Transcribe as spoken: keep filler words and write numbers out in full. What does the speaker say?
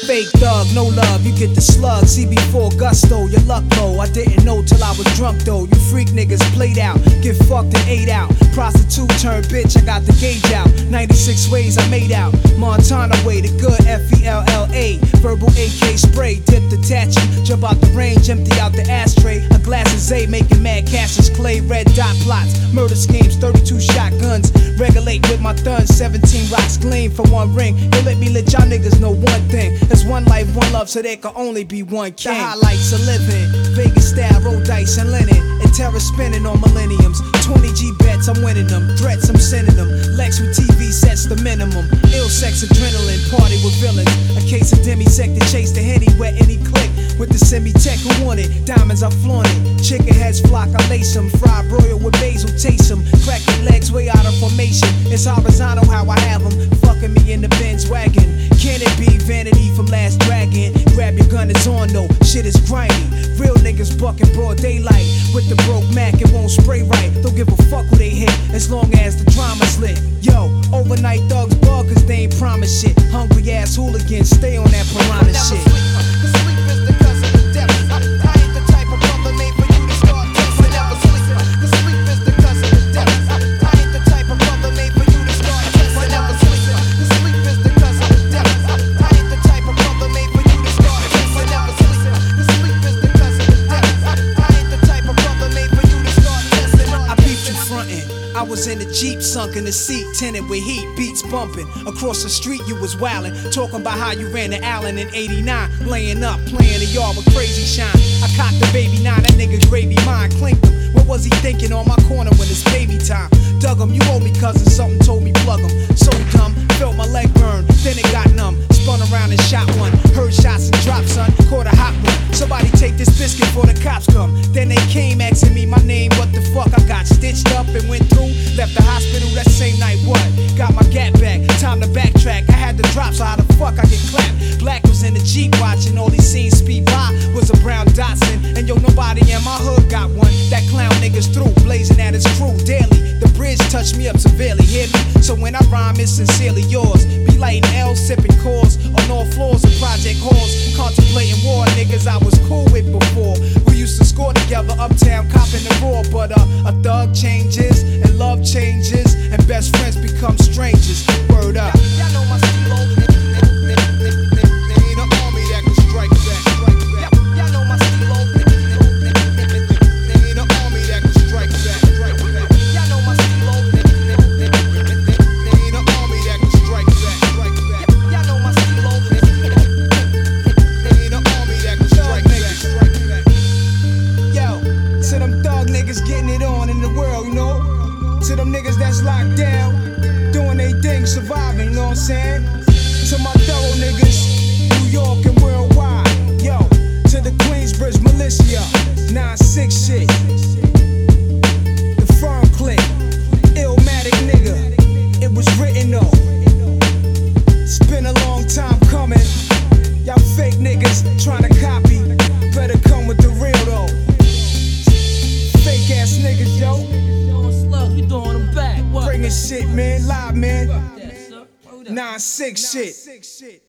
Fake thug, no love, you get the slug. See before gusto, your luck low. I didn't know till I was drunk though. You freak niggas played out, get fucked and ate out. Prostitute turned bitch, I got the gauge out. ninety-six ways I made out. Montana way, the good F E L L A. Verbal A K spray, dip detach you. Jump out the range, empty out the ashtray. A glass of Zay, making mad Cassius Clay. Red dot plots, murder schemes, thirty-two shotguns. Regulate with my thuns, seventeen rocks gleam for one ring. They let me let y'all niggas know one thing. There's one life, one love, so there can only be one king. The highlights of living, Vegas style, roll dice and linen. And terror spinning on millenniums. twenty G bets, I'm winning them. Threats, I'm sending them. Lex with T V sets the minimum. Ill sex, adrenaline, party with villains. A case of demisec to chase the henny, wet any click. With the semi-tech who want it, diamonds I flaunt it. Chicken heads flock, I lace them. Fried broil with basil, taste them. Crack your legs way out of formation. It's horizontal how I have them. Fucking me in the Benz wagon. Can it be vanity from Last Dragon? Grab your gun, it's on though, shit is grimy. Real niggas bucking broad daylight. With the broke Mac, it won't spray right. Don't give a fuck who they hit, as long as the drama's lit. Yo, overnight thugs bug cause they ain't promise shit. Hungry ass hooligans, stay on that piranha shit. I was in the Jeep, sunk in the seat, tinted with heat, beats bumping. Across the street you was wildin', talking about how you ran to Allen in eighty-nine. Laying up, playing the yard with crazy shine. I cocked the baby nine, that nigga gravy mine, clinked him. What was he thinking on my corner when it's baby time? Dug him, you owe me cousin, something told me plug him. So dumb, felt my leg burn, then it got numb. Spun around and shot one, heard shots and dropped son, caught a hot one. Somebody take this biscuit before the cops come. Then they came asking me my name, what the fuck? I got stitched up and went through. Left the hospital that same night, what? Got my gat back, time to backtrack. I had to drop, so how the fuck I get clapped? Black was in the Jeep watching, all these scenes speed by. Was a brown Datsun, and yo, nobody in my hood got one. That clown niggas through, blazing at his crew daily. The bridge touched me up severely, hear me? So when I rhyme, it's sincerely yours. Be lighting L, sipping cores on all floors of project halls. Contemplating war, niggas I was cool with before. We used to score together, uptown, copping the raw. But uh, a thug changes, and love changes, and best friends become strangers. Word up. Y'all know my stilo. They ain't an army that can strike back. Y'all know my stilo. They ain't an army that can strike back. Y'all know my stilo. They ain't an army that can strike back. Y'all know my stilo. They ain't an army that can strike back. Yo, to them thug niggas getting it on in the world, you know? To them niggas that's locked down, doing they thing, surviving, you know what I'm saying? To my thorough niggas, New York and worldwide, yo. To the Queensbridge militia, nine six shit. The firm click, Illmatic nigga, it was written though. It's been a long time coming. Y'all fake niggas trying to copy, better come with the real though. Fake ass niggas, yo. Bringing shit, man, live, man. nine six shit.